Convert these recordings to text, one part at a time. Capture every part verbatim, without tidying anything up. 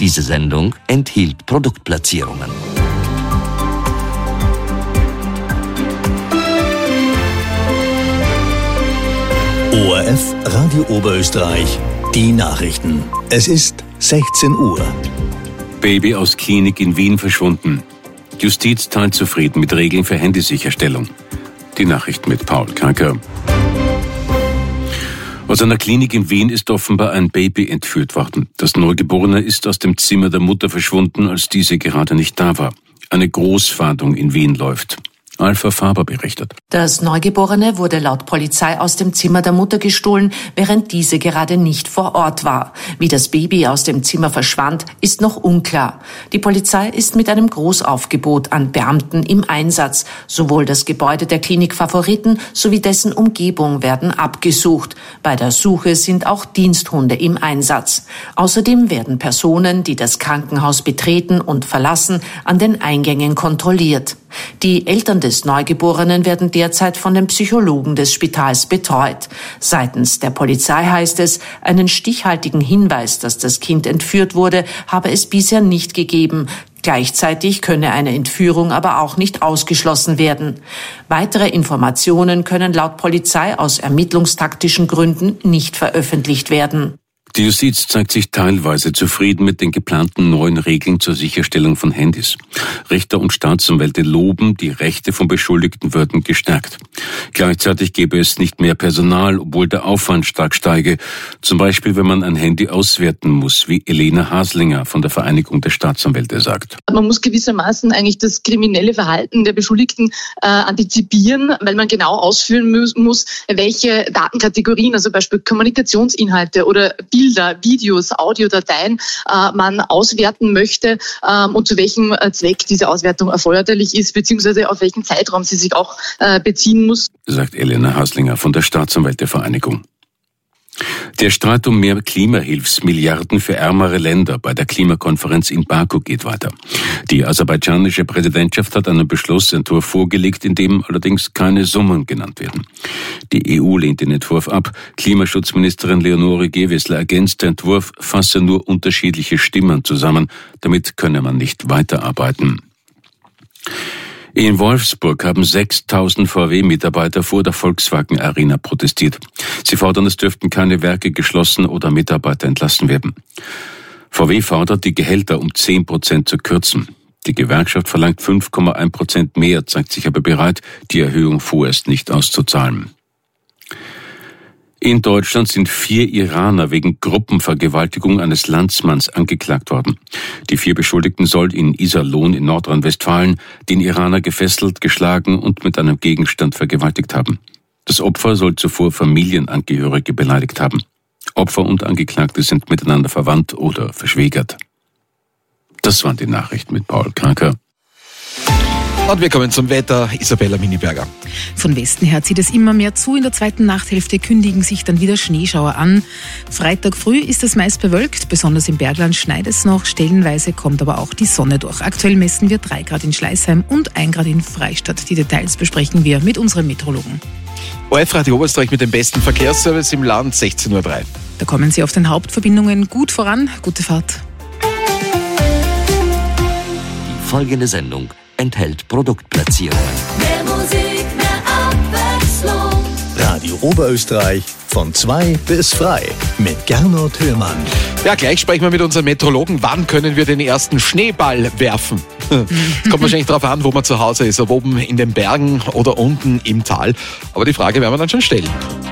Diese Sendung enthielt Produktplatzierungen. O R F Radio Oberösterreich, die Nachrichten. Es ist sechzehn Uhr. Baby aus Klinik in Wien verschwunden. Justiz teilt zufrieden mit Regeln für Handysicherstellung. Die Nachrichten mit Paul Kanker. Aus einer Klinik in Wien ist offenbar ein Baby entführt worden. Das Neugeborene ist aus dem Zimmer der Mutter verschwunden, als diese gerade nicht da war. Eine Großfahndung in Wien läuft. Alpha Faber berichtet. Das Neugeborene wurde laut Polizei aus dem Zimmer der Mutter gestohlen, während diese gerade nicht vor Ort war. Wie das Baby aus dem Zimmer verschwand, ist noch unklar. Die Polizei ist mit einem Großaufgebot an Beamten im Einsatz. Sowohl das Gebäude der Klinik Favoriten sowie dessen Umgebung werden abgesucht. Bei der Suche sind auch Diensthunde im Einsatz. Außerdem werden Personen, die das Krankenhaus betreten und verlassen, an den Eingängen kontrolliert. Die Eltern des Neugeborenen werden derzeit von den Psychologen des Spitals betreut. Seitens der Polizei heißt es, einen stichhaltigen Hinweis, dass das Kind entführt wurde, habe es bisher nicht gegeben. Gleichzeitig könne eine Entführung aber auch nicht ausgeschlossen werden. Weitere Informationen können laut Polizei aus ermittlungstaktischen Gründen nicht veröffentlicht werden. Die Justiz zeigt sich teilweise zufrieden mit den geplanten neuen Regeln zur Sicherstellung von Handys. Richter und Staatsanwälte loben, die Rechte von Beschuldigten würden gestärkt. Gleichzeitig gäbe es nicht mehr Personal, obwohl der Aufwand stark steige. Zum Beispiel, wenn man ein Handy auswerten muss, wie Elena Haslinger von der Vereinigung der Staatsanwälte sagt. Man muss gewissermaßen eigentlich das kriminelle Verhalten der Beschuldigten äh, antizipieren, weil man genau ausführen muss, muss, welche Datenkategorien, also beispielsweise Kommunikationsinhalte oder Bilder, Videos, Audiodateien äh, man auswerten möchte ähm, und zu welchem äh, Zweck diese Auswertung erforderlich ist, beziehungsweise auf welchen Zeitraum sie sich auch äh, beziehen muss. Sagt Elena Haslinger von der Staatsanwältevereinigung. Der Streit um mehr Klimahilfsmilliarden für ärmere Länder bei der Klimakonferenz in Baku geht weiter. Die aserbaidschanische Präsidentschaft hat einen Beschlussentwurf vorgelegt, in dem allerdings keine Summen genannt werden. Die E U lehnt den Entwurf ab. Klimaschutzministerin Leonore Gewessler ergänzt, der Entwurf fasse nur unterschiedliche Stimmen zusammen. Damit könne man nicht weiterarbeiten. In Wolfsburg haben sechstausend V W-Mitarbeiter vor der Volkswagen Arena protestiert. Sie fordern, es dürften keine Werke geschlossen oder Mitarbeiter entlassen werden. V W fordert, die Gehälter um zehn Prozent zu kürzen. Die Gewerkschaft verlangt fünf Komma eins Prozent mehr, zeigt sich aber bereit, die Erhöhung vorerst nicht auszuzahlen. In Deutschland sind vier Iraner wegen Gruppenvergewaltigung eines Landsmanns angeklagt worden. Die vier Beschuldigten sollen in Iserlohn in Nordrhein-Westfalen den Iraner gefesselt, geschlagen und mit einem Gegenstand vergewaltigt haben. Das Opfer soll zuvor Familienangehörige beleidigt haben. Opfer und Angeklagte sind miteinander verwandt oder verschwägert. Das waren die Nachrichten mit Paul Kanker. Und wir kommen zum Wetter. Isabella Miniberger. Von Westen her zieht es immer mehr zu. In der zweiten Nachthälfte kündigen sich dann wieder Schneeschauer an. Freitag früh ist es meist bewölkt. Besonders im Bergland schneit es noch. Stellenweise kommt aber auch die Sonne durch. Aktuell messen wir drei Grad in Schleißheim und ein Grad in Freistadt. Die Details besprechen wir mit unserem Meteorologen. O R F Radio Oberösterreich mit dem besten Verkehrsservice im Land, sechzehn Uhr drei. Da kommen Sie auf den Hauptverbindungen gut voran. Gute Fahrt. Die folgende Sendung enthält Produktplatzierungen. Mehr Musik, mehr Abwechslung. Radio Oberösterreich von zwei bis frei mit Gernot Hörmann. Ja, gleich sprechen wir mit unserem Meteorologen. Wann können wir den ersten Schneeball werfen? Es kommt wahrscheinlich darauf an, wo man zu Hause ist, ob oben in den Bergen oder unten im Tal. Aber die Frage werden wir dann schon stellen.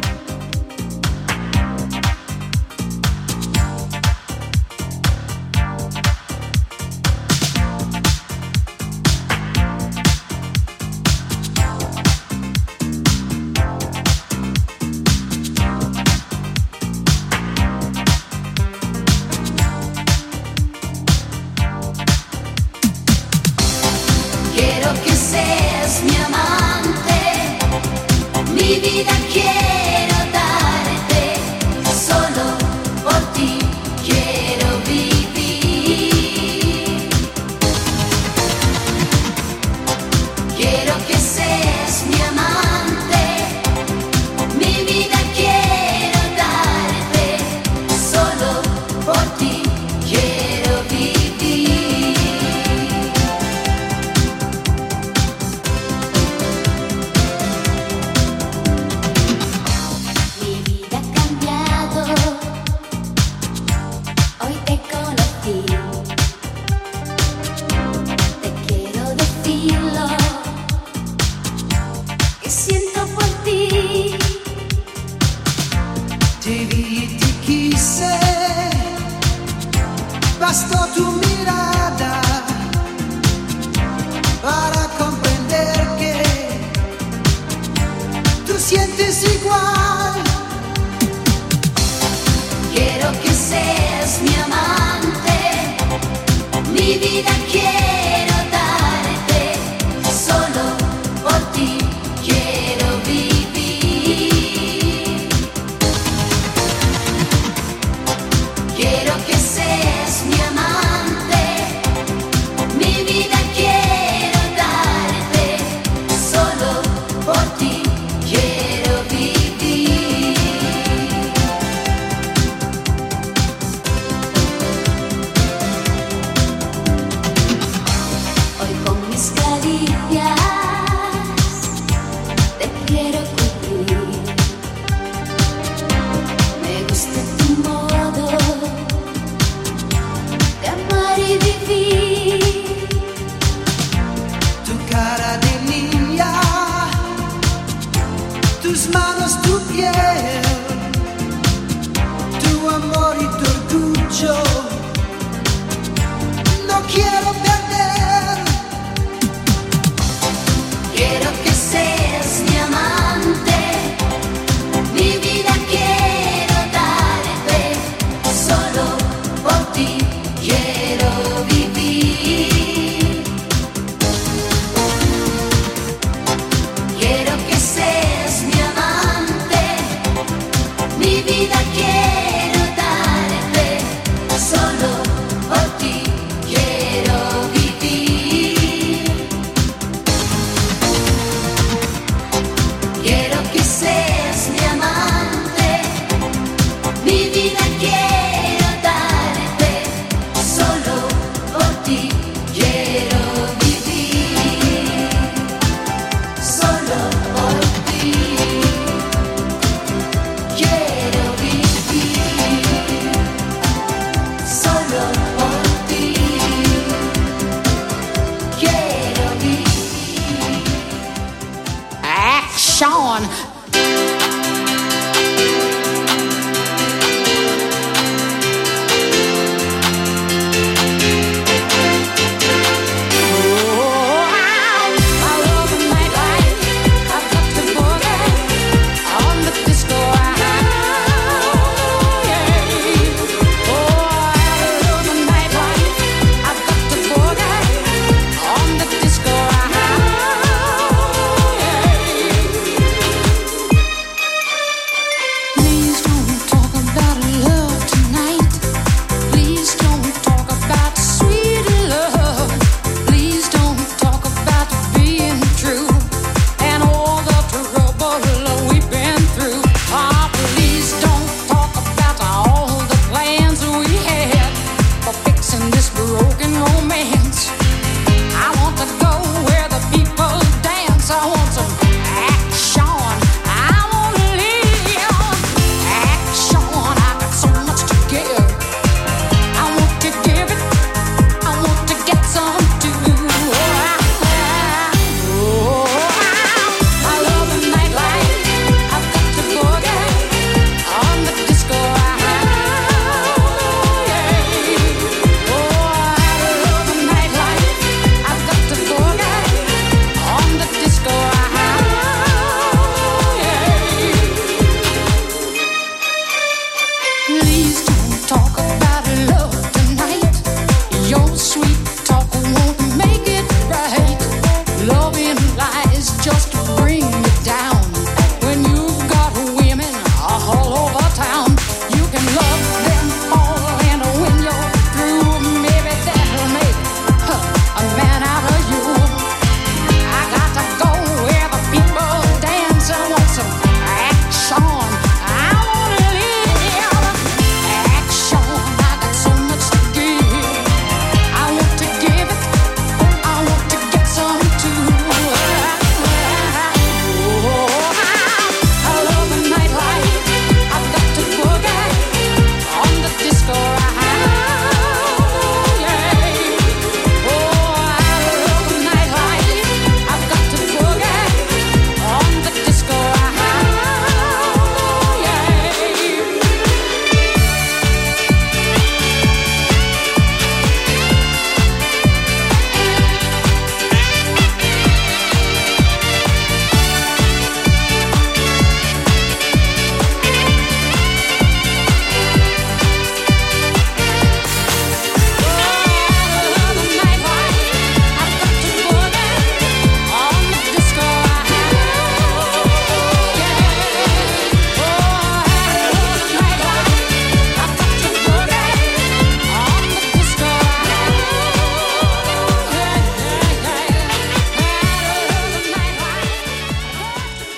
Quiero que seas mi amante, mi vida quiero darte, solo por ti quiero vivir. Quiero que seas mi amante, mi vida quiero darte, solo por ti quiero vivir. que siento por ti. Te vi y te quise, bastó tu mirada para comprender que tú sientes igual. Quiero que seas mi amante, mi vida quiero darte, solo por ti quiero vivir. Quiero que seas mi amante, mi vida quiero darte, solo por ti quiero vivir. Hoy con mis caricias te quiero cubrir. Me gusta tu modo de amar y vivir. Tu cara de niña, tus manos, tu piel, tu amor y tu orgullo, no quiero perder. Quiero que seas mi amante, mi vida quiero darte, solo por ti quiero vivir. Quiero que seas mi amante, mi vida quiero darte, solo por ti quiero vivir. Quiero que seas mi amante, mi vida quiero darte, solo por ti quiero vivir, solo por ti quiero vivir, solo por ti quiero vivir. Action!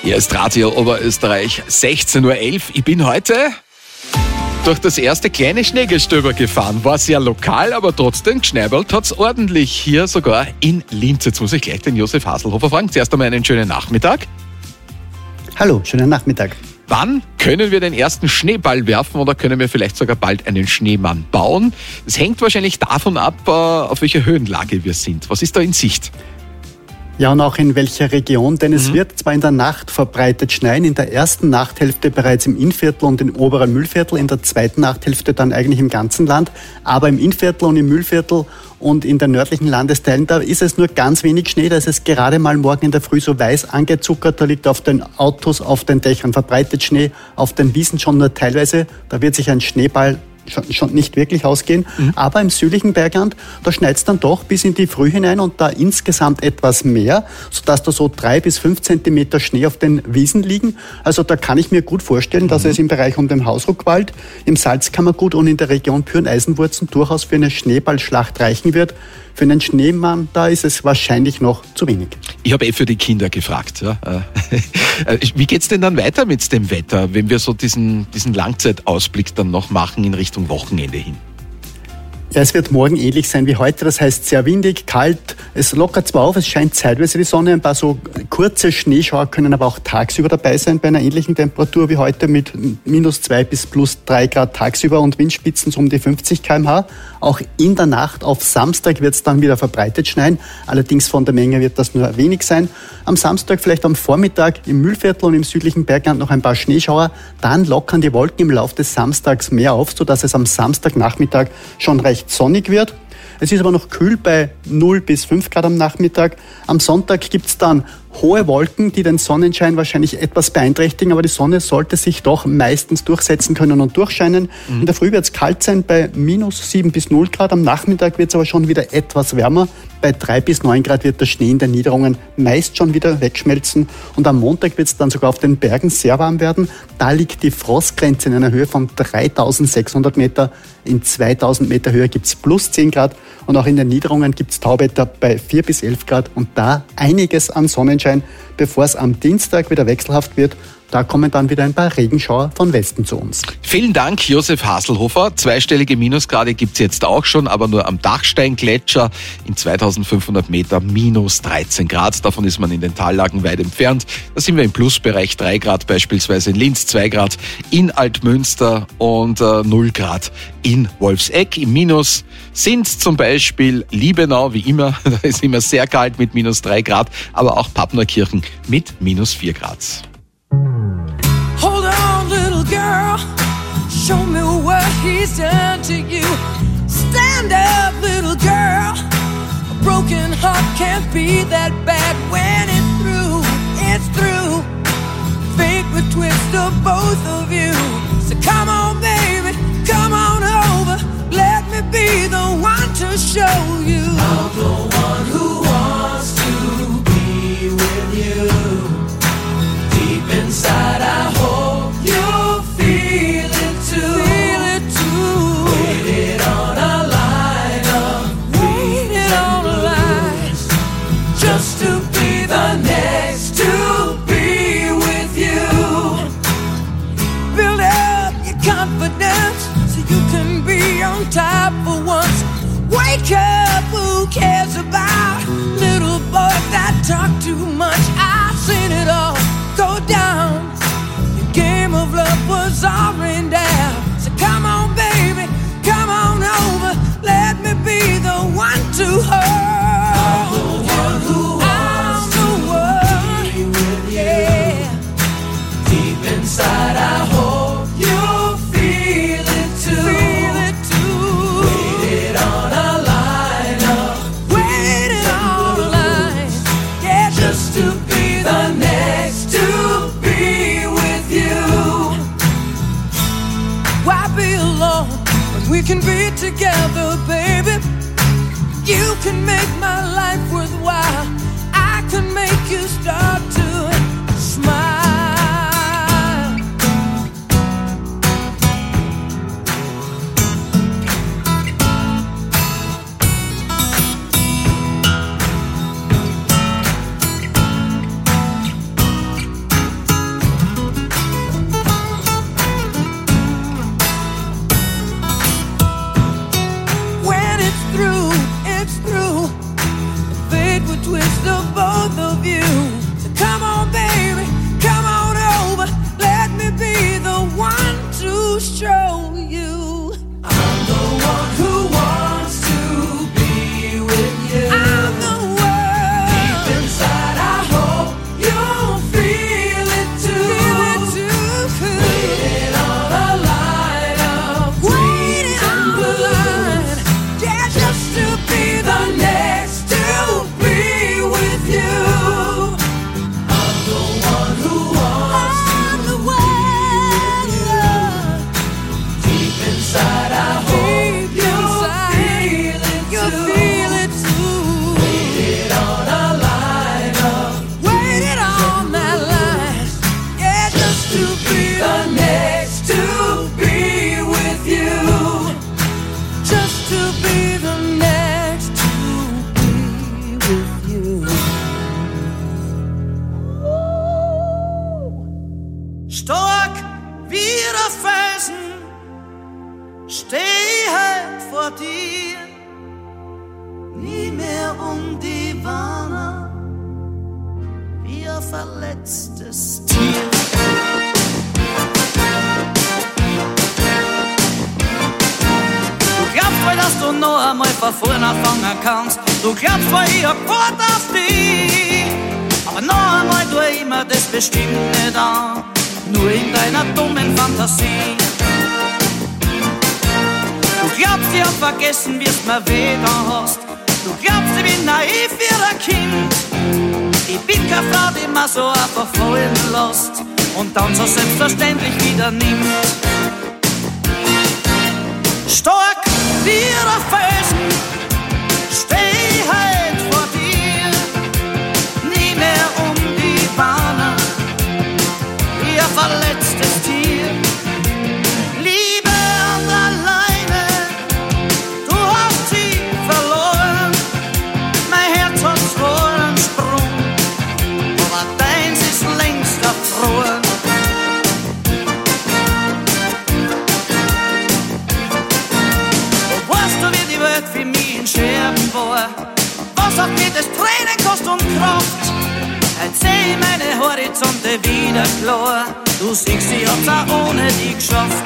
Hier ist Radio Oberösterreich, sechzehn Uhr elf. Ich bin heute durch das erste kleine Schneegestöber gefahren. War sehr lokal, aber trotzdem geschneibelt hat's ordentlich. Hier sogar in Linz. Jetzt muss ich gleich den Josef Haselhofer fragen. Zuerst einmal einen schönen Nachmittag. Hallo, schönen Nachmittag. Wann können wir den ersten Schneeball werfen oder können wir vielleicht sogar bald einen Schneemann bauen? Das hängt wahrscheinlich davon ab, auf welcher Höhenlage wir sind. Was ist da in Sicht? Ja, und auch in welcher Region, denn es mhm. wird zwar in der Nacht verbreitet schneien, in der ersten Nachthälfte bereits im Innviertel und im oberen Mühlviertel, in der zweiten Nachthälfte dann eigentlich im ganzen Land, aber im Innviertel und im Mühlviertel und in den nördlichen Landesteilen, da ist es nur ganz wenig Schnee, da ist es gerade mal morgen in der Früh so weiß angezuckert, da liegt auf den Autos, auf den Dächern verbreitet Schnee, auf den Wiesen schon nur teilweise, da wird sich ein Schneeball Schon, schon nicht wirklich ausgehen, mhm. aber im südlichen Bergland, da schneit es dann doch bis in die Früh hinein und da insgesamt etwas mehr, sodass da so drei bis fünf Zentimeter Schnee auf den Wiesen liegen. Also da kann ich mir gut vorstellen, mhm. dass es im Bereich um den Hausruckwald, im Salzkammergut und in der Region Pyren-Eisenwurzen durchaus für eine Schneeballschlacht reichen wird. Für einen Schneemann, da ist es wahrscheinlich noch zu wenig. Ich habe eh für die Kinder gefragt. Ja. Wie geht's denn dann weiter mit dem Wetter, wenn wir so diesen, diesen Langzeitausblick dann noch machen in Richtung Wochenende hin? Ja, es wird morgen ähnlich sein wie heute, das heißt sehr windig, kalt, es lockert zwar auf, es scheint zeitweise die Sonne, ein paar so kurze Schneeschauer können aber auch tagsüber dabei sein, bei einer ähnlichen Temperatur wie heute mit minus zwei bis plus drei Grad tagsüber und Windspitzen so um die fünfzig Kilometer pro Stunde. Auch in der Nacht auf Samstag wird es dann wieder verbreitet schneien, allerdings von der Menge wird das nur wenig sein. Am Samstag vielleicht am Vormittag im Mühlviertel und im südlichen Bergland noch ein paar Schneeschauer, dann lockern die Wolken im Laufe des Samstags mehr auf, sodass es am Samstagnachmittag schon recht sonnig wird. Es ist aber noch kühl bei null bis fünf Grad am Nachmittag. Am Sonntag gibt es dann hohe Wolken, die den Sonnenschein wahrscheinlich etwas beeinträchtigen, aber die Sonne sollte sich doch meistens durchsetzen können und durchscheinen. Mhm. In der Früh wird es kalt sein bei minus sieben bis null Grad. Am Nachmittag wird es aber schon wieder etwas wärmer. Bei drei bis neun Grad wird der Schnee in den Niederungen meist schon wieder wegschmelzen. Und am Montag wird es dann sogar auf den Bergen sehr warm werden. Da liegt die Frostgrenze in einer Höhe von dreitausendsechshundert Meter. In zweitausend Meter Höhe gibt es plus zehn Grad. Und auch in den Niederungen gibt es Tauwetter bei vier bis elf Grad. Und da einiges an Sonnenschein, bevor es am Dienstag wieder wechselhaft wird. Da kommen dann wieder ein paar Regenschauer von Westen zu uns. Vielen Dank, Josef Haselhofer. Zweistellige Minusgrade gibt's jetzt auch schon, aber nur am Dachsteingletscher in zweitausendfünfhundert Meter minus dreizehn Grad. Davon ist man in den Tallagen weit entfernt. Da sind wir im Plusbereich, drei Grad beispielsweise in Linz, zwei Grad in Altmünster und äh, null Grad in Wolfsegg. Im Minus sind zum Beispiel Liebenau, wie immer, da ist immer sehr kalt mit minus drei Grad, aber auch Pappnerkirchen mit minus vier Grad. Hold on, little girl, show me what he's done to you. Stand up, little girl, a broken heart can't be that bad when it's through, it's through. Fate would twist of both of you. So come on, baby, come on over, let me be the one to show you. I'm the one who wants to be with you. Inside, I hope you feel it too. Feel it too. Waited on a line of waited on a line just to be the next to be with you. Build up your confidence so you can be on top for once. Wake up, who cares about little boys that talk too much? I've seen it all go down. Your game of love was all rained down. So come on, baby, come on over. Let me be the one to hold. I'm the one who wants to be with you. Yeah. Deep inside, I hope you feel it too. Feel it too. Waited on a line up. Waited on a line. Yeah, just to be the next to be with you. Why be alone when we can be together, baby? You can make my life worthwhile. I can make you start to smile. just to be the next to be with you. Just to be the next to be with you. Stark wie der Felsen steh halt vor dir, nie mehr um die Warner wie ein verletztes Tier. Du glaubst wohl, dass du noch einmal von vorne anfangen kannst. Du glaubst wohl, ich hab Wort auf dich, aber noch einmal tu ich mir das bestimmt nicht an, nur in deiner dummen Fantasie. Du glaubst, ich hab vergessen, wie's mir weh da hast. Du glaubst, ich bin naiv wie ein Kind. Ich bin keine Frau, die mir so einfach fallen lässt und dann so selbstverständlich wieder nimmt. Stark wie ein Felsen steh halt vor dir, nie mehr um die Bahnen wie ein verletztes Tier. Liebe an der Leine, du hast sie verloren. Mein Herz hat zwar einen Sprung, aber deins ist längst erfroren. Weißt du, wie die Welt für mich in Scherben war? Was hat mir das Tränen kostet und Kraft? Jetzt seh ich meine Horizonte wieder klar. Du siehst, ich hab's auch ohne dich geschafft.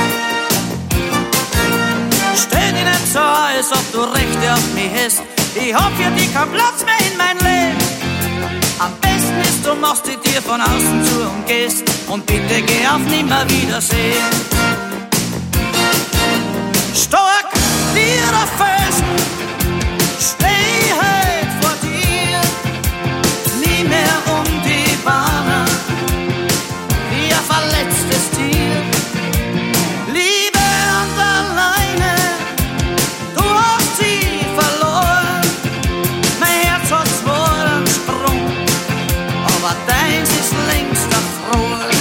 Stell dich nicht so, als ob du Rechte auf mich hast. Ich hab für dich keinen Platz mehr in mein Leben. Am besten ist, du machst die Tür von außen zu und gehst. Und bitte geh auf Nimmerwiedersehen. Stark wie der Felsen steh halt vor dir, nie mehr um die Bahnen wie ein verletztes Tier. Liebe an der Leine, du hast sie verloren. Mein Herz hat zwar einen Sprung, aber deins ist längst erfroren.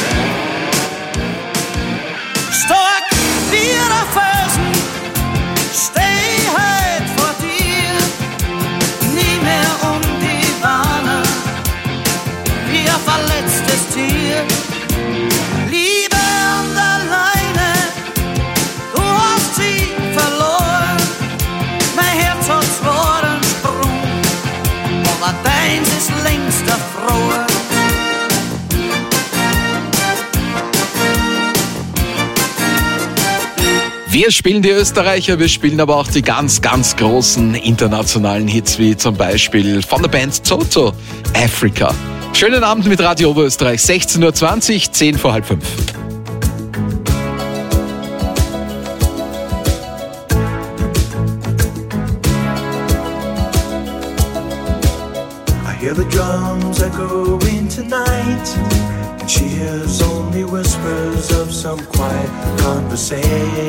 Stark wie der Felsen steh halt vor dir, nie mehr um die Bahnen wie ein verletztes Tier. Liebe an der Leine, du hast sie verloren. Mein Herz hat zwar einen Sprung, aber deins ist längst erfroren. Wir spielen die Österreicher, wir spielen aber auch die ganz, ganz großen internationalen Hits, wie zum Beispiel von der Band Toto, Africa. Schönen Abend mit Radio Oberösterreich, sechzehn Uhr zwanzig, zehn vor halb fünf. I hear the drums echoing tonight, and she hears only whispers of some quiet conversation.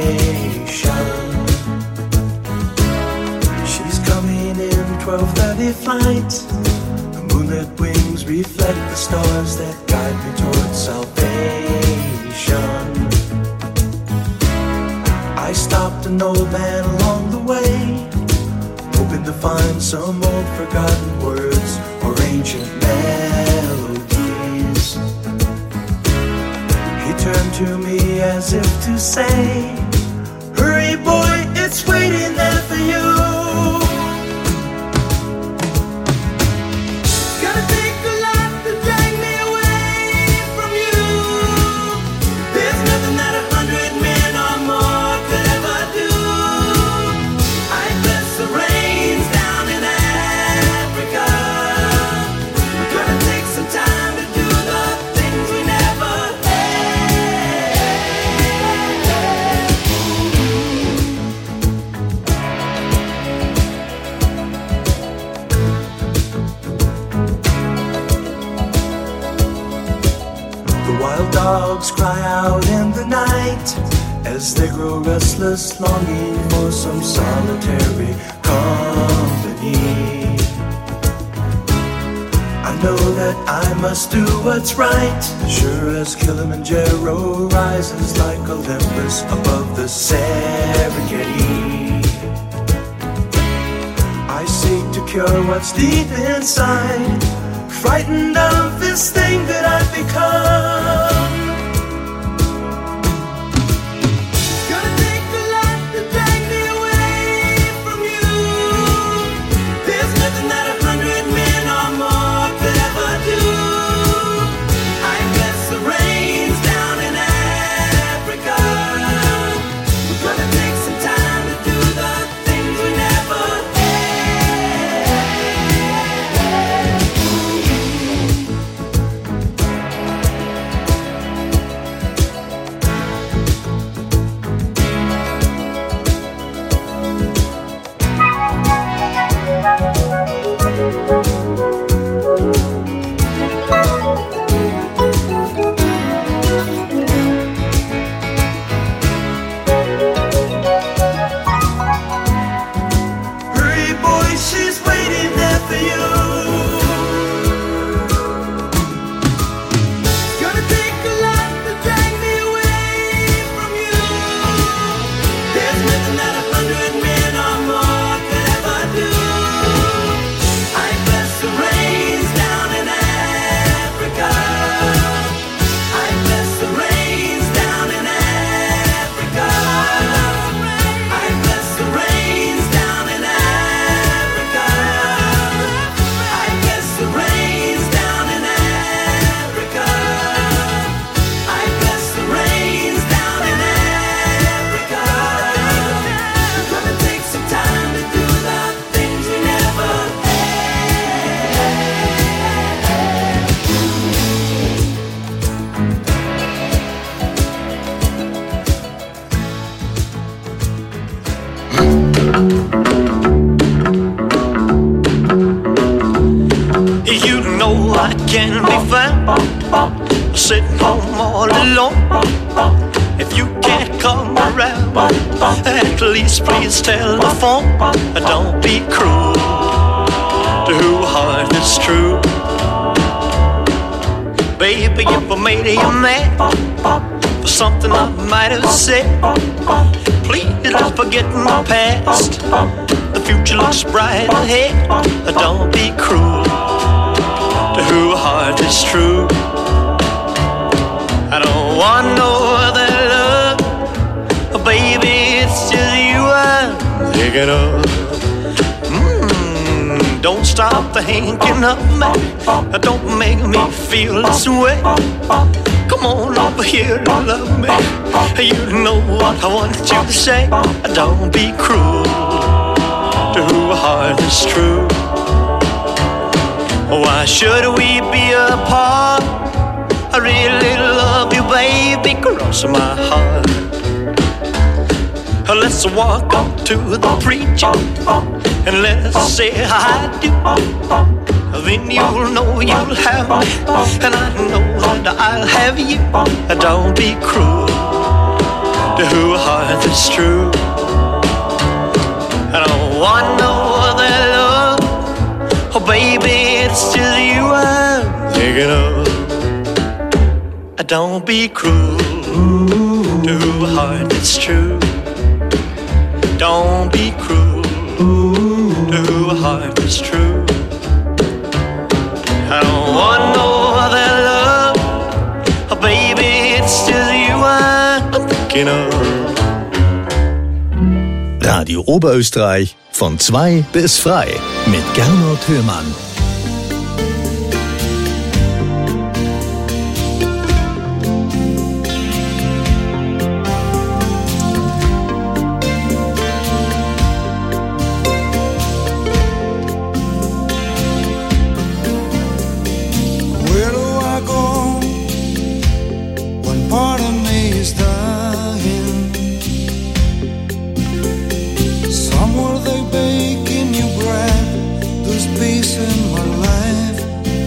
She's coming in twelve thirty flight. The moonlit wings reflect the stars that guide me towards salvation. I stopped an old man along the way, hoping to find some old forgotten words or ancient melodies. He turned to me as if to say, hurry boy, it's waiting there for you. It's gonna take a lot to drag me away from you. There's nothing that a hundred men or more could ever do. I bless the rains down in Africa. We're gonna take some time to do the things we never Wild dogs cry out in the night as they grow restless, longing for some solitary company. I I know that I must do what's right. Sure as Kilimanjaro rises like Olympus above the Serengeti, I seek to cure what's deep inside, frightened of this thing that I've become. Gonna take a lot to drag me away from you. There's nothing that a hundred men or more could ever do. I guess the rain's down in Africa. We're gonna take some time to do the things we never Hurry, boy, she's waiting there for you. Gonna take a lot to drag me away from you. There's nothing that a hundred men or more could ever do. I guess the rain's down in Africa. I guess the rain's down in Africa. I guess the rain's down in Africa. I guess the rain's down in Africa. I guess the rain's down in Africa. We're gonna take some time to do the things we never You know I can be found sitting home all alone. If you can't come around, at least please telephone. Don't be cruel to who heart is true. Baby, if I made you mad for something I might have said, please don't forget my past. The future looks bright ahead. Don't be cruel to who heart is true. I don't want no other love, baby, it's just you I'm thinking of. Mm, don't stop thinking of me, don't make me feel this way. Come on over here and love me. You know what I want you to say. Don't be cruel to who heart is true. Why should we be apart? I really love you, baby, cross my heart. Let's walk up to the preacher and let's say I do. Then you'll know you'll have me, and I know that I'll have you. Don't be cruel to who heart is true. I don't want no other love, oh baby, it's just you I'm thinking of. Don't be cruel to who heart is true. Don't be cruel to who heart is true. I don't want no other love, oh baby, it's just you I'm thinking of. Radio Oberösterreich von zwei bis frei mit Gernot Hüllmann. Where do I go when part of me is dying? Somewhere they bake in your breath, there's peace in my life.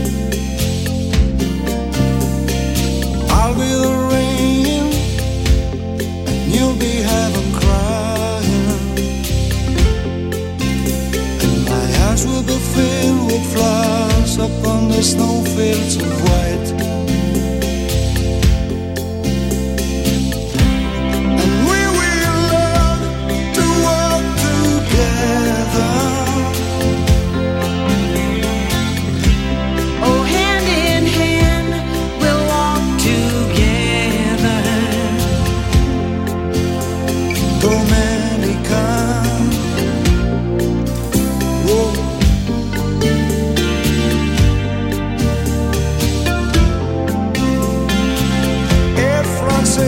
I'll be the rain and you'll be heaven crying, and my eyes will be filled with flowers upon the snow fields of white. And we will learn to walk together. Oh, hand in hand, we'll walk together. Dominica. Whoa. Air France.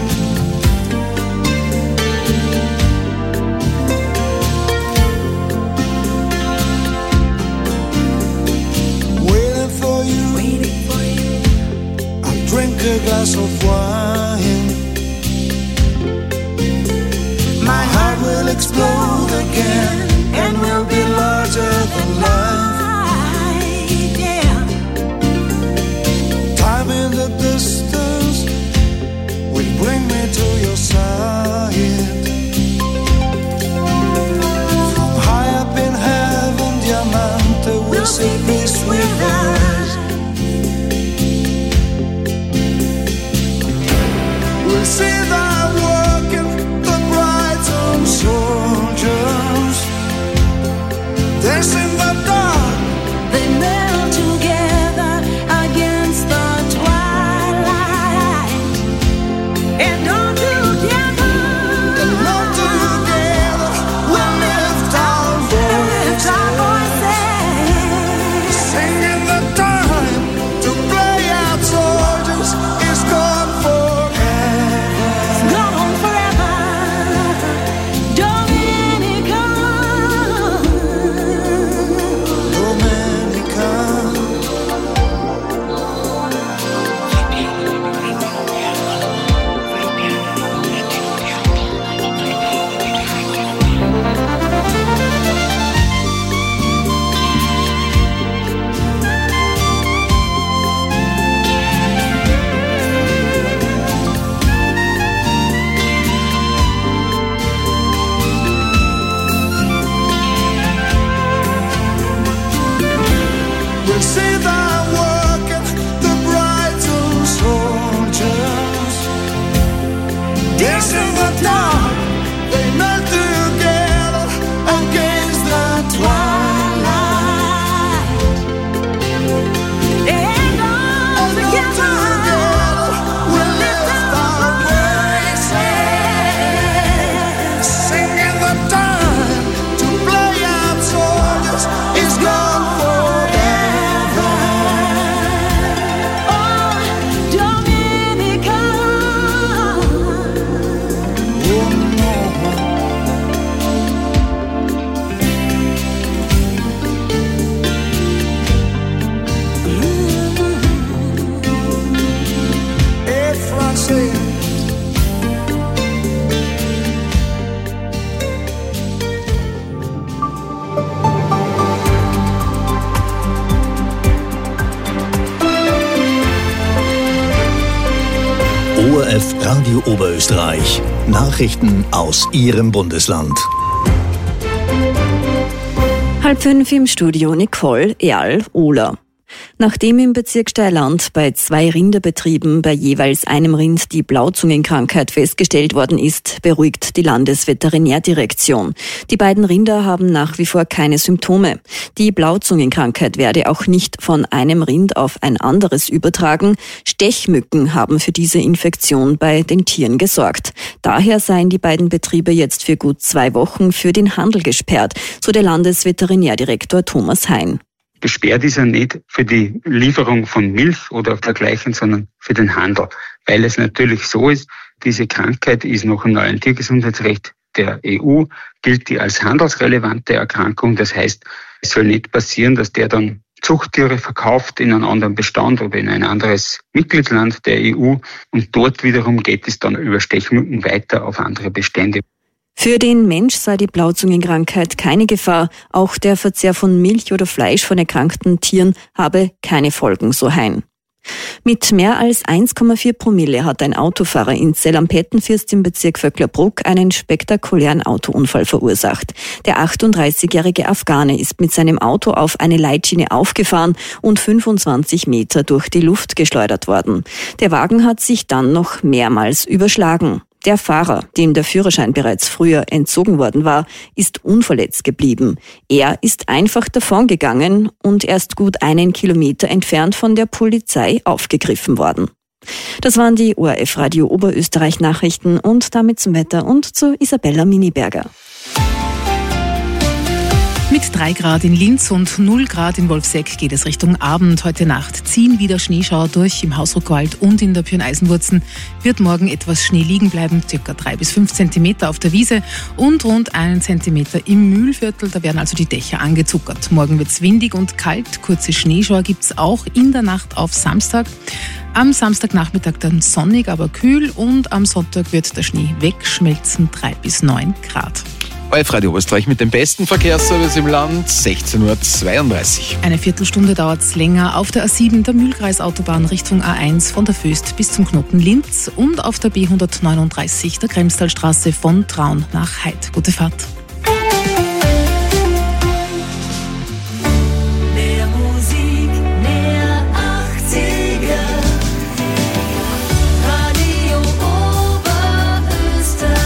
Waiting for you. Waiting for you. I'll drink a glass of wine. My heart will explode again, and will be larger than life. Yeah. Time in the distance will bring me to your side. From high up in heaven, Diamante will say peace with us. We'll see that working the brides and soldiers dance in the dark. They melt together against the twilight. And all together, And all together we'll lift our lift our voices, voices. singing the time to play out soldiers is gone forever. Gone forever. Dominica. Dominica. We'll see that working the brides and soldiers dance in the dark. They melt together against the twilight. And all And all together, together we'll lift our voices, singing the time to play out soldiers is gone forever. oh, Dominica. Oh no. Air France. O R F Radio Oberösterreich. Nachrichten aus Ihrem Bundesland. Halb fünf im Studio Nicole Erl-Ohler. Nachdem im Bezirk Steirland bei zwei Rinderbetrieben bei jeweils einem Rind die Blauzungenkrankheit festgestellt worden ist, beruhigt die Landesveterinärdirektion. Die beiden Rinder haben nach wie vor keine Symptome. Die Blauzungenkrankheit werde auch nicht von einem Rind auf ein anderes übertragen. Stechmücken haben für diese Infektion bei den Tieren gesorgt. Daher seien die beiden Betriebe jetzt für gut zwei Wochen für den Handel gesperrt, so der Landesveterinärdirektor Thomas Hein. Gesperrt ist er nicht für die Lieferung von Milch oder dergleichen, sondern für den Handel. Weil es natürlich so ist, diese Krankheit ist nach dem neuen Tiergesundheitsrecht der E U, gilt die als handelsrelevante Erkrankung. Das heißt, es soll nicht passieren, dass der dann Zuchttiere verkauft in einen anderen Bestand oder in ein anderes Mitgliedsland der E U und dort wiederum geht es dann über Stechmücken weiter auf andere Bestände. Für den Mensch sei die Blauzungenkrankheit keine Gefahr. Auch der Verzehr von Milch oder Fleisch von erkrankten Tieren habe keine Folgen, so Hein. Mit mehr als eins Komma vier Promille hat ein Autofahrer in Zell-am-Pettenfürst im Bezirk Vöcklerbruck einen spektakulären Autounfall verursacht. Der achtunddreißigjährige Afghane ist mit seinem Auto auf eine Leitschiene aufgefahren und fünfundzwanzig Meter durch die Luft geschleudert worden. Der Wagen hat sich dann noch mehrmals überschlagen. Der Fahrer, dem der Führerschein bereits früher entzogen worden war, ist unverletzt geblieben. Er ist einfach davongegangen und erst gut einen Kilometer entfernt von der Polizei aufgegriffen worden. Das waren die O R F Radio Oberösterreich Nachrichten und damit zum Wetter und zu Isabella Miniberger. Mit drei Grad in Linz und null Grad in Wolfsegg geht es Richtung Abend. Heute Nacht ziehen wieder Schneeschauer durch im Hausruckwald und in der Pyrneisenwurzen. Wird morgen etwas Schnee liegen bleiben, circa drei bis fünf Zentimeter auf der Wiese und rund einen Zentimeter im Mühlviertel. Da werden also die Dächer angezuckert. Morgen wird es windig und kalt. Kurze Schneeschauer gibt es auch in der Nacht auf Samstag. Am Samstagnachmittag dann sonnig, aber kühl und am Sonntag wird der Schnee wegschmelzen, drei bis neun Grad. O R F Radio Oberösterreich mit dem besten Verkehrsservice im Land, sechzehn Uhr zweiunddreißig. Eine Viertelstunde dauert es länger auf der A sieben, der Mühlkreisautobahn Richtung A eins von der Föst bis zum Knoten Linz und auf der B hundertneununddreißig der Kremstalstraße von Traun nach Heid. Gute Fahrt. Mehr Musik, mehr achtziger. Radio Oberösterreich.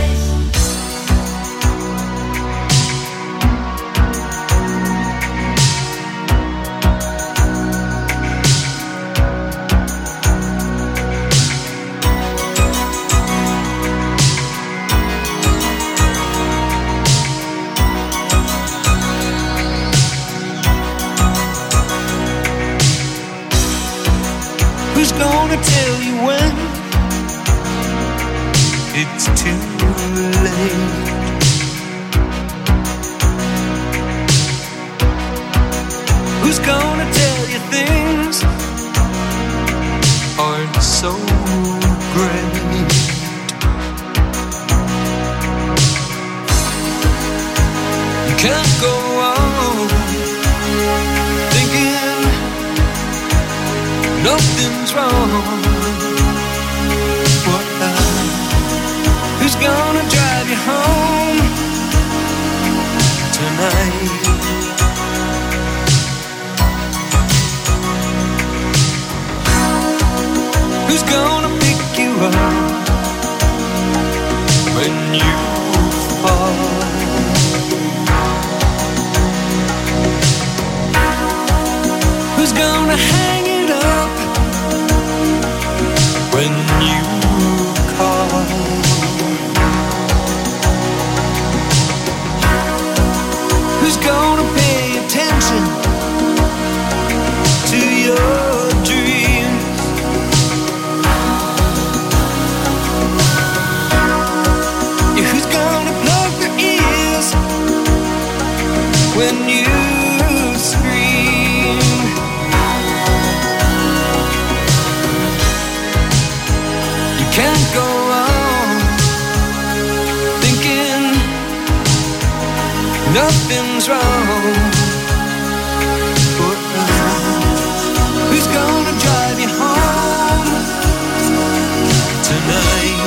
Who's gonna tell you when it's too late? Who's gonna tell you things aren't so great? You can't go on thinking nothing's wrong. What now? Who's gonna drive you home tonight? Who's gonna pick you up when you fall? Who's gonna hang it up when you call? Who's gonna pay attention to your dreams? Yeah, who's gonna plug their ears when you scream? Can't go on thinking nothing's wrong. Who's gonna drive you home tonight?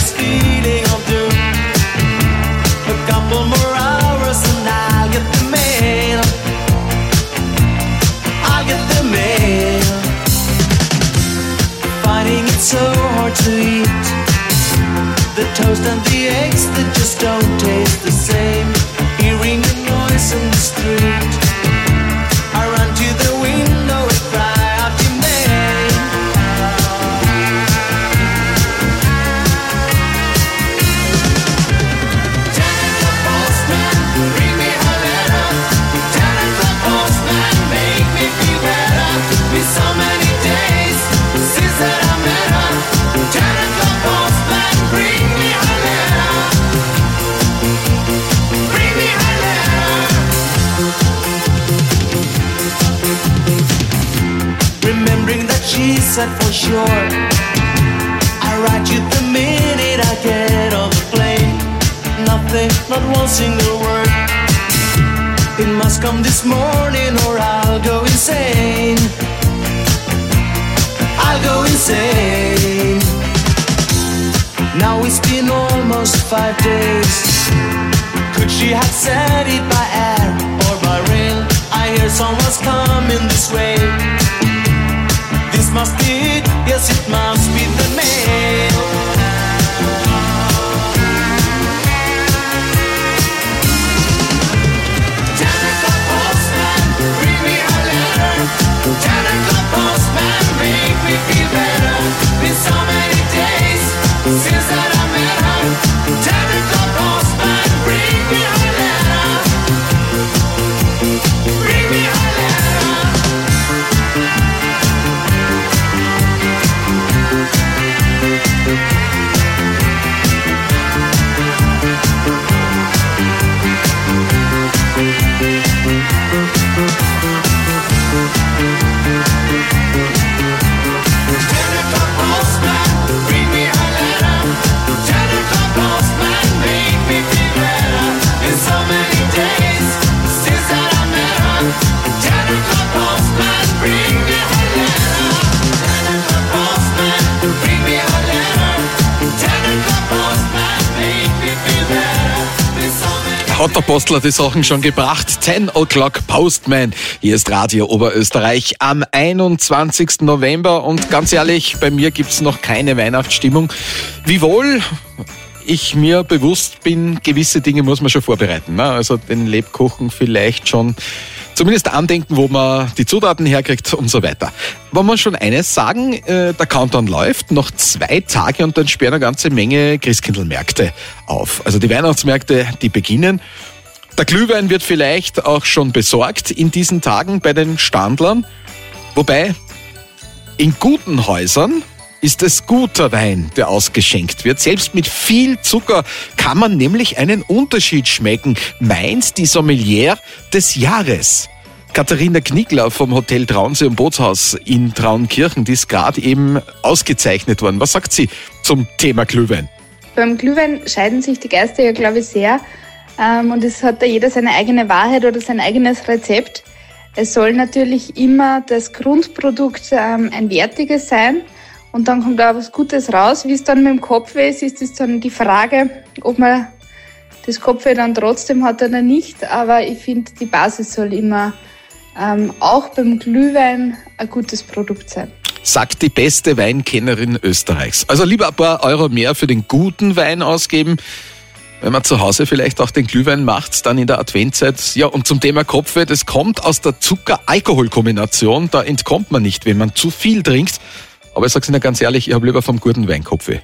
this feeling of doom. A couple more hours and I'll get the mail. I'll get the mail. Finding it so hard to eat. The toast and the eggs that just don't taste the same. Hearing the noise in the street. I run to the window and cry out your name. Telephone postman, bring me a letter. Telephone postman, make me feel better. Been so many days since that I met her. Telephone postman, bring me a letter. Bring me a letter. Remembering that she said for sure, I write you the minute I get on the plane. Nothing, not one single word. It must come this morning or I'll go insane. I'll go insane. Now it's been almost five days. Could she have said it by air or by rail? I hear someone's coming this way. This must be it, yes it must be the mail. Telephone postman, bring me a letter. Telephone postman, make me feel better. Been so many days since that I met her. Telephone postman, bring me a letter. Bring me a letter. Telephone postman, bring me a letter. Telephone postman, make me feel better. Been so many days since that I met her. Telephone postman, bring me a letter. Telephone postman, bring me a letter. Telephone postman, make me feel better. Been so many Hat der Postler die Sachen schon gebracht? ten o'clock Postman. Hier ist Radio Oberösterreich am einundzwanzigsten November und ganz ehrlich, bei mir gibt's noch keine Weihnachtsstimmung. Wiewohl ich mir bewusst bin, gewisse Dinge muss man schon vorbereiten. Ne? Also den Lebkuchen vielleicht schon zumindest andenken, wo man die Zutaten herkriegt und so weiter. Wollen wir schon eines sagen, äh, der Countdown läuft, noch zwei Tage und dann sperren eine ganze Menge Christkindlmärkte auf. Also die Weihnachtsmärkte, die beginnen. Der Glühwein wird vielleicht auch schon besorgt in diesen Tagen bei den Standlern. Wobei, in guten Häusern ist es guter Wein, der ausgeschenkt wird. Selbst mit viel Zucker kann man nämlich einen Unterschied schmecken, meint die Sommelier des Jahres. Katharina Knickler vom Hotel Traunsee und Bootshaus in Traunkirchen, die ist gerade eben ausgezeichnet worden. Was sagt sie zum Thema Glühwein? Beim Glühwein scheiden sich die Geister ja, glaube ich, sehr. Und es hat da jeder seine eigene Wahrheit oder sein eigenes Rezept. Es soll natürlich immer das Grundprodukt ein wertiges sein. Und dann kommt auch was Gutes raus. Wie es dann mit dem Kopfweh ist, ist es dann die Frage, ob man das Kopfweh dann trotzdem hat oder nicht. Aber ich finde, die Basis soll immer ähm, auch beim Glühwein ein gutes Produkt sein. Sagt die beste Weinkennerin Österreichs. Also lieber ein paar Euro mehr für den guten Wein ausgeben. Wenn man zu Hause vielleicht auch den Glühwein macht, dann in der Adventzeit. Ja, und zum Thema Kopfweh, das kommt aus der Zucker-Alkohol-Kombination. Da entkommt man nicht, wenn man zu viel trinkt. Aber ich sag's Ihnen ganz ehrlich, ich habe lieber vom guten Wein Kopfweh.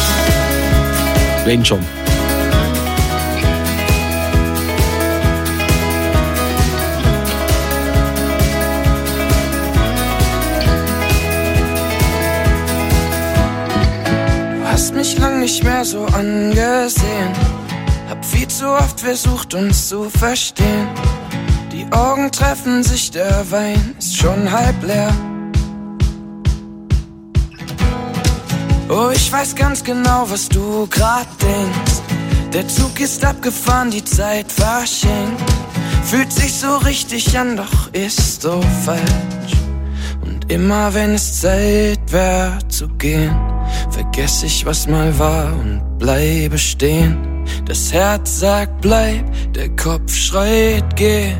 Wenn schon. Du hast mich lang nicht mehr so angesehen. Hab viel zu oft versucht, uns zu verstehen. Die Augen treffen sich, der Wein ist schon halb leer. Oh, ich weiß ganz genau, was du grad denkst. Der Zug ist abgefahren, die Zeit verschenkt. Fühlt sich so richtig an, doch ist so falsch. Und immer wenn es Zeit wär zu gehen, vergess ich, was mal war und bleibe stehen. Das Herz sagt bleib, der Kopf schreit geh.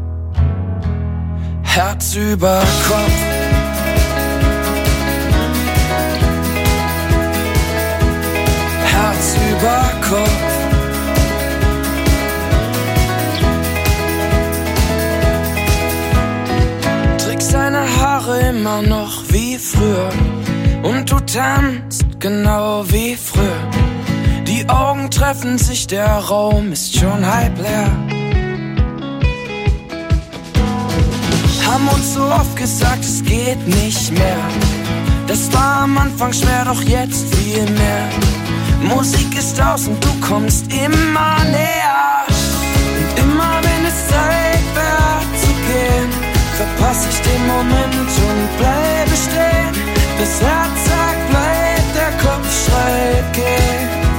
Herz über Kopf. Herz über Kopf. Trägst deine Haare immer noch wie früher und du tanzt genau wie früher. Die Augen treffen sich, der Raum ist schon halb leer. Haben uns so oft gesagt, es geht nicht mehr. Das war am Anfang schwer, doch jetzt viel mehr. Musik ist aus und du kommst immer näher. Und immer wenn es Zeit wäre zu gehen, verpass ich den Moment und bleibe stehen. Das Herz sagt bleib, der Kopf schreit geh.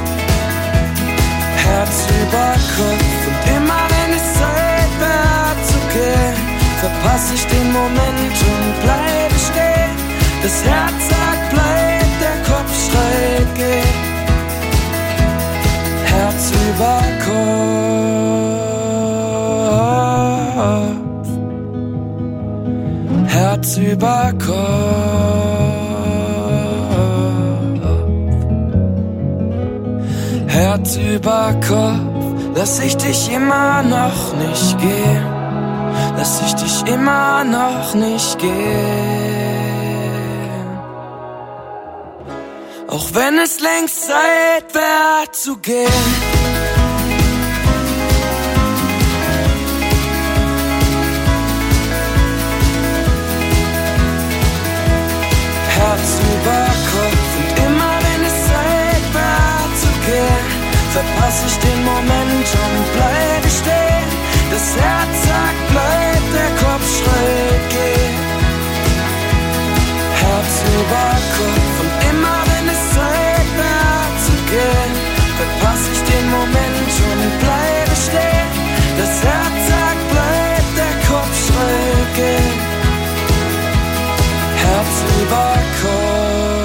Herz über Kopf und immer wenn es Zeit wäre zu gehen, verpass ich den Moment und bleibe stehen. Das Herz sagt bleib, der Kopf schreit geh. Herz über Kopf. Herz über Kopf. Herz über Kopf. Lass ich dich immer noch nicht gehen. Lass ich dich immer noch nicht gehen. Auch wenn es längst Zeit wäre zu gehen. Herz über Kopf und immer wenn es Zeit wäre zu gehen, verpass ich den Moment und bleibe stehen. Das Herz sagt bleib, der Kopf schreit geh. Herz über Kopf und immer wenn es Zeit wäre zu gehen, verpass ich den Moment und bleibe stehen. Das Herz sagt bleib, der Kopf schreit geh. Herz über Kopf.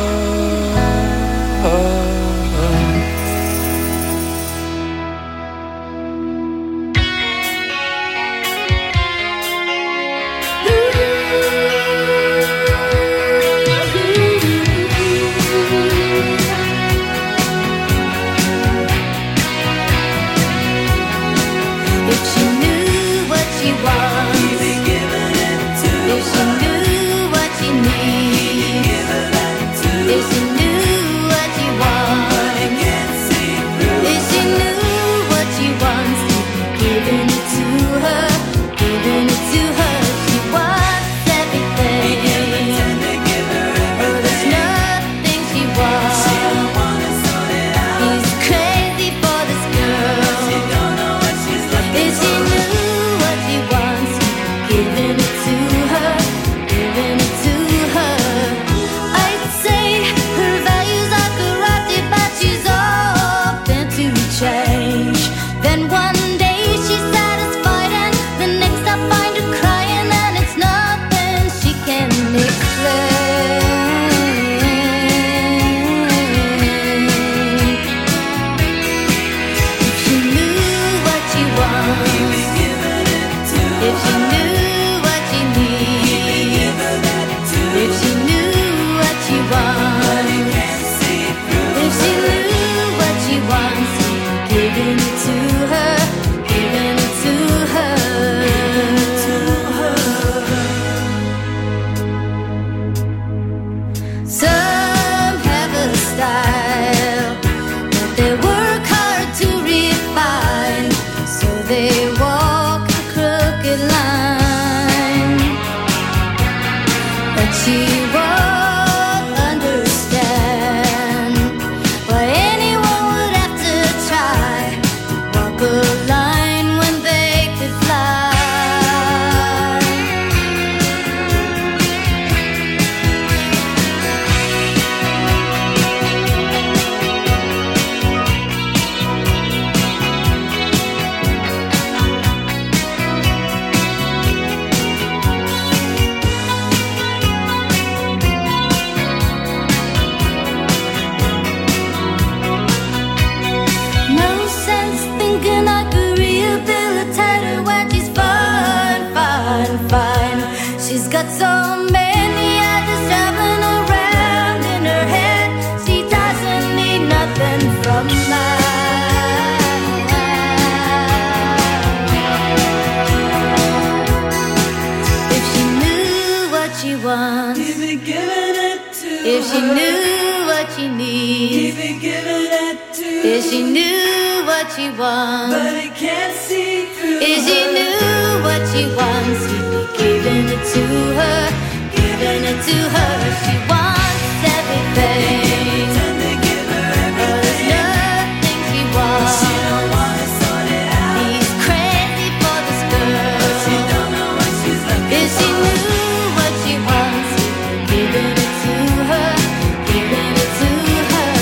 If she knew what she needs, he'd be giving it to her. If she knew what she wants, but he can't see through if she her. knew what she wants, he'd be giving it to her, giving it to her. She wants everything, but there's nothing she wants. She don't wanna sort it out. He's crazy for this girl, but she don't know what she's looking if she for. knew what she wants, he'd be giving it to her, giving it to her.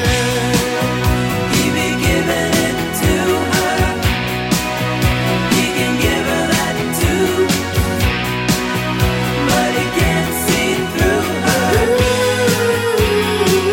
He'd be giving it to her. He can give her that too, but he can't see through her.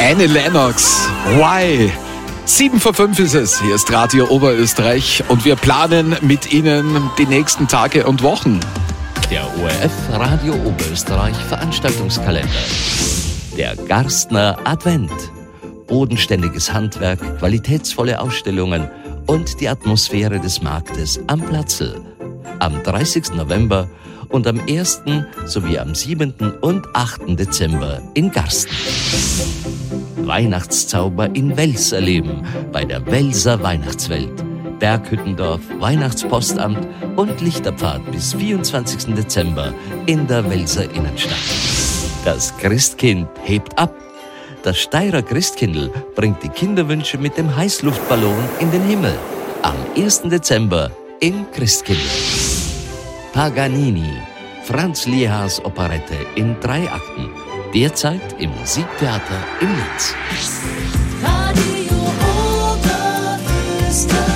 Annie Lennox, Why? Sieben vor fünf ist es. Hier ist Radio Oberösterreich und wir planen mit Ihnen die nächsten Tage und Wochen. Der O R F Radio Oberösterreich Veranstaltungskalender. Der Garstner Advent. Bodenständiges Handwerk, qualitätsvolle Ausstellungen und die Atmosphäre des Marktes am Platzl. Am dreißigsten November und am ersten sowie am siebenten und achten Dezember in Garsten. Weihnachtszauber in Wels erleben bei der Welser Weihnachtswelt. Berghüttendorf, Weihnachtspostamt und Lichterpfad bis vierundzwanzigsten Dezember in der Welser Innenstadt. Das Christkind hebt ab. Das Steirer Christkindl bringt die Kinderwünsche mit dem Heißluftballon in den Himmel. Am ersten Dezember in Christkindl. Paganini, Franz Lehas Operette in drei Akten. Derzeit im Musiktheater in Linz. Radio Oberösterreich.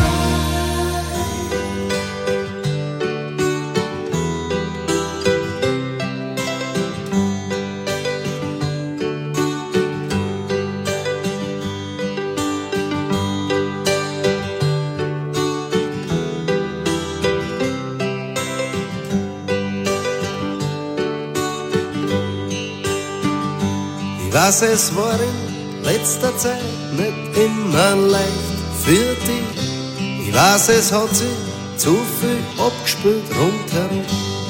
Ich weiß, es war in letzter Zeit nicht immer leicht für dich. Ich weiß, es hat sich zu viel abgespielt rundherum.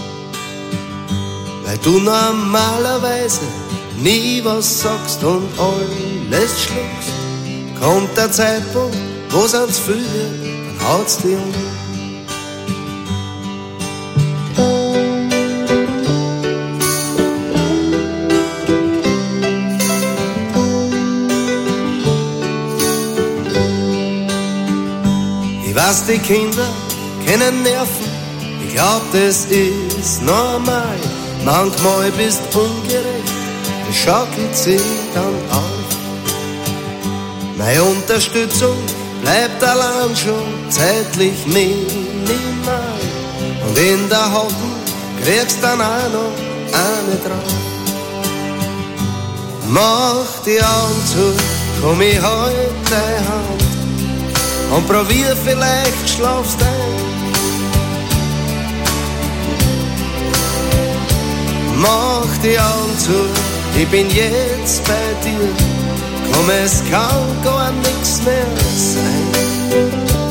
Weil du normalerweise nie was sagst und alles schluckst. Kommt der Zeitpunkt, wo's ans Gefühl wird, dann haut's dich um. Ich weiß, die Kinder kennen Nerven, ich glaub, das ist normal. Manchmal bist ungerecht, das schaukelt sich dann auf. Meine Unterstützung bleibt allein schon zeitlich minimal. Und in der Hoffnung kriegst dann auch noch eine drauf. Mach die Augen zu, komm ich halt deine Hand und probier, vielleicht schlafst ein. Mach die Augen zu, ich bin jetzt bei dir. Komm, es kann gar nichts mehr sein.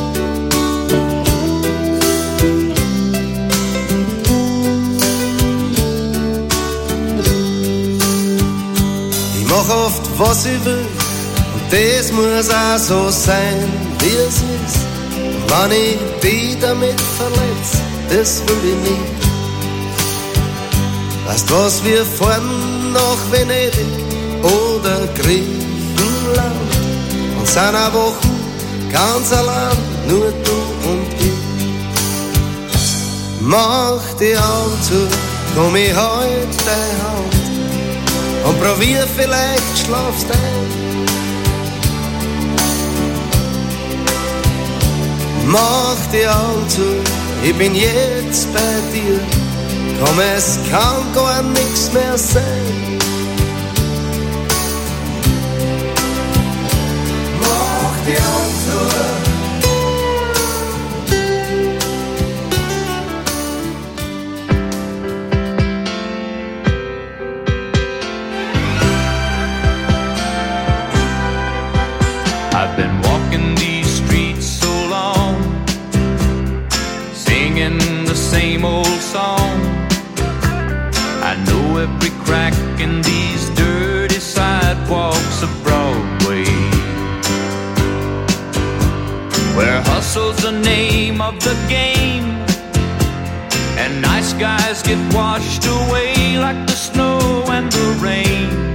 Ich mach oft, was ich will, und das muss auch so sein, wie es ist. Und wenn ich dich damit verletz, das will ich nicht. Weißt was, wir fahren nach Venedig oder Griechenland und sind eine Woche ganz allein, nur du und ich. Mach die Augen zu, komm ich halt deine Hand und probier, vielleicht schlafst ein. Mach die Augen zu, ich bin jetzt bei dir. Komm, es kann gar nichts mehr sein. Mach die Augen zu. I've been walking these streets so long, singing the same old song. I know every crack in these dirty sidewalks of Broadway, where hustle's the name of the game, and nice guys get washed away like the snow and the rain.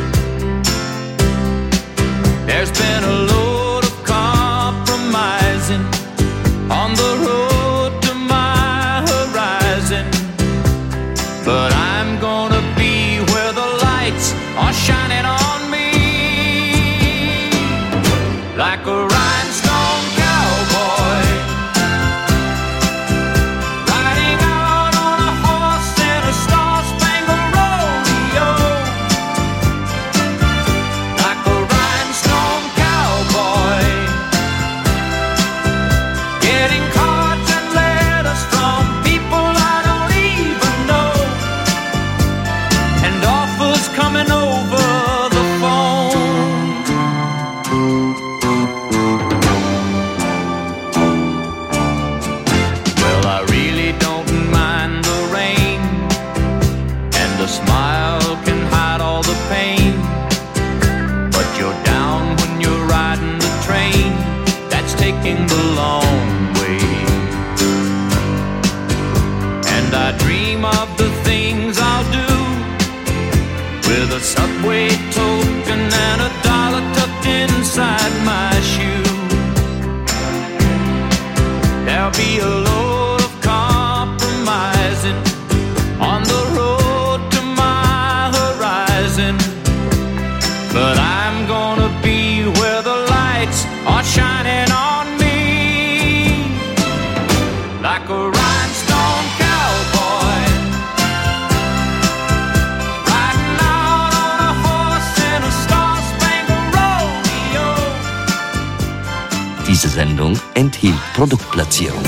There's been a load of compromising on the road to my horizon, but I'm gonna be where the lights are shining on me, like a rhinestone cowboy, riding out on a horse in a star-spangled rodeo. I dream of the things I'll do with a subway token and a dollar tucked inside my shoe. There'll be a load of compromising on the road to my horizon, but I'm gonna be where the lights are shining on me like a rhinestone cowboy riding out on a horse in a star-spangled rodeo. Diese Sendung enthielt Produktplatzierungen.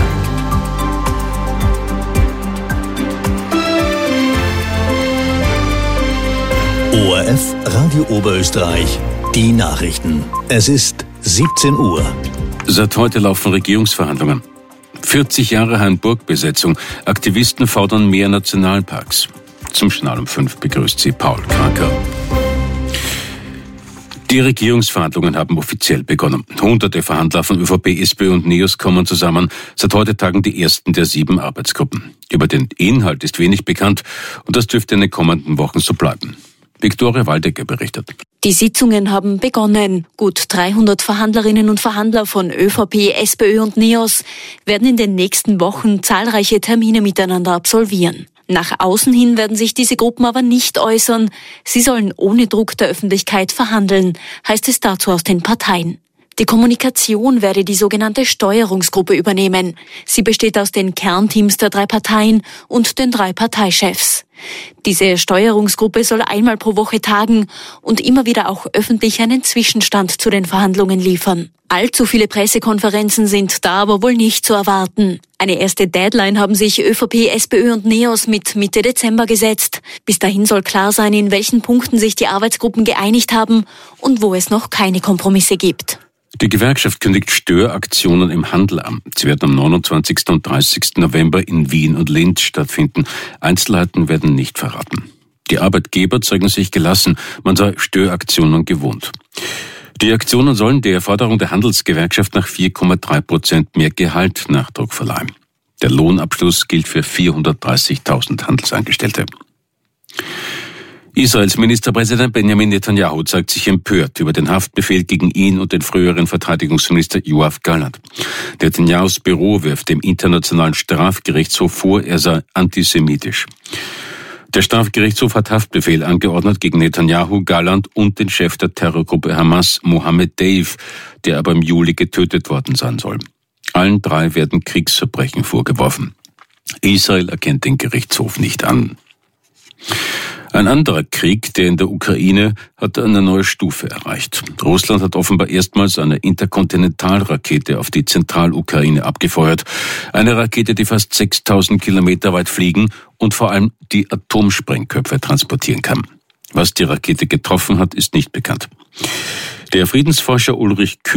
O R F Radio Oberösterreich, die Nachrichten. Es ist siebzehn Uhr. Seit heute laufen Regierungsverhandlungen. vierzig Jahre Hainburg-Besetzung. Aktivisten fordern mehr Nationalparks. Zum Journal um fünf begrüßt sie Paul Kraker. Die Regierungsverhandlungen haben offiziell begonnen. Hunderte Verhandler von ÖVP, SPÖ und NEOS kommen zusammen. Seit heute tagen die ersten der sieben Arbeitsgruppen. Über den Inhalt ist wenig bekannt und das dürfte in den kommenden Wochen so bleiben. Viktoria Waldecker berichtet. Die Sitzungen haben begonnen. Gut dreihundert Verhandlerinnen und Verhandler von ÖVP, SPÖ und NEOS werden in den nächsten Wochen zahlreiche Termine miteinander absolvieren. Nach außen hin werden sich diese Gruppen aber nicht äußern. Sie sollen ohne Druck der Öffentlichkeit verhandeln, heißt es dazu aus den Parteien. Die Kommunikation werde die sogenannte Steuerungsgruppe übernehmen. Sie besteht aus den Kernteams der drei Parteien und den drei Parteichefs. Diese Steuerungsgruppe soll einmal pro Woche tagen und immer wieder auch öffentlich einen Zwischenstand zu den Verhandlungen liefern. Allzu viele Pressekonferenzen sind da aber wohl nicht zu erwarten. Eine erste Deadline haben sich ÖVP, SPÖ und NEOS mit Mitte Dezember gesetzt. Bis dahin soll klar sein, in welchen Punkten sich die Arbeitsgruppen geeinigt haben und wo es noch keine Kompromisse gibt. Die Gewerkschaft kündigt Störaktionen im Handel an. Sie werden am neunundzwanzigsten und dreißigsten November in Wien und Linz stattfinden. Einzelheiten werden nicht verraten. Die Arbeitgeber zeigen sich gelassen, man sei Störaktionen gewohnt. Die Aktionen sollen der Forderung der Handelsgewerkschaft nach vier Komma drei Prozent mehr Gehalt Nachdruck verleihen. Der Lohnabschluss gilt für vierhundertdreißigtausend Handelsangestellte. Israels Ministerpräsident Benjamin Netanyahu zeigt sich empört über den Haftbefehl gegen ihn und den früheren Verteidigungsminister Yoav Gallant. Netanyahus Büro wirft dem Internationalen Strafgerichtshof vor, er sei antisemitisch. Der Strafgerichtshof hat Haftbefehl angeordnet gegen Netanyahu, Gallant und den Chef der Terrorgruppe Hamas, Mohammed Deif, der aber im Juli getötet worden sein soll. Allen drei werden Kriegsverbrechen vorgeworfen. Israel erkennt den Gerichtshof nicht an. Ein anderer Krieg, der in der Ukraine, hat eine neue Stufe erreicht. Russland hat offenbar erstmals eine Interkontinentalrakete auf die Zentralukraine abgefeuert. Eine Rakete, die fast sechstausend Kilometer weit fliegen und vor allem die Atomsprengköpfe transportieren kann. Was die Rakete getroffen hat, ist nicht bekannt. Der Friedensforscher Ulrich Kühn